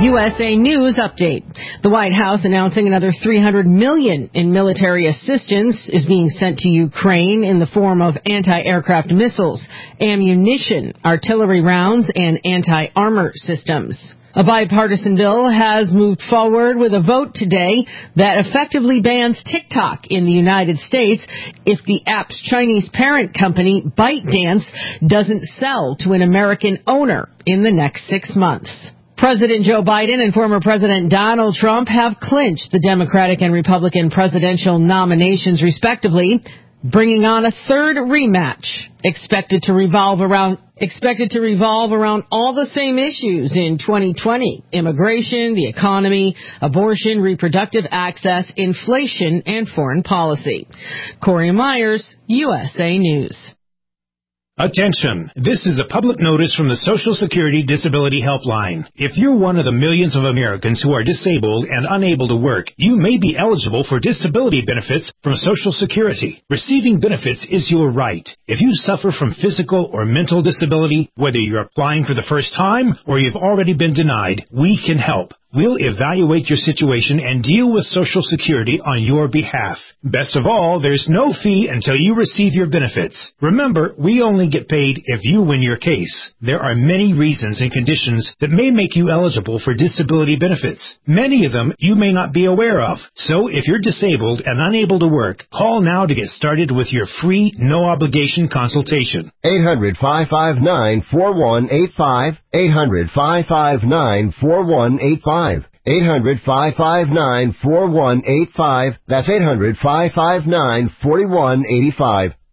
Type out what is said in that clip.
USA News Update. The White House announcing another $300 million in military assistance is being sent to Ukraine in the form of anti-aircraft missiles, ammunition, artillery rounds, and anti-armor systems. A bipartisan bill has moved forward with a vote today that effectively bans TikTok in the United States if the app's Chinese parent company, ByteDance, doesn't sell to an American owner in the next 6 months. President Joe Biden and former President Donald Trump have clinched the Democratic and Republican presidential nominations, respectively, bringing on a third rematch expected to revolve around all the same issues in 2020: immigration, the economy, abortion, reproductive access, inflation, and foreign policy. Corey Myers, USA News. Attention! This is a public notice from the Social Security Disability Helpline. If you're one of the millions of Americans who are disabled and unable to work, you may be eligible for disability benefits from Social Security. Receiving benefits is your right. If you suffer from physical or mental disability, whether you're applying for the first time or you've already been denied, we can help. We'll evaluate your situation and deal with Social Security on your behalf. Best of all, there's no fee until you receive your benefits. Remember, we only get paid if you win your case. There are many reasons and conditions that may make you eligible for disability benefits. Many of them you may not be aware of. So if you're disabled and unable to work, call now to get started with your free, no-obligation consultation. 800-559-4185. 800-559-4185. 800-559-4185. That's 800-559-4185.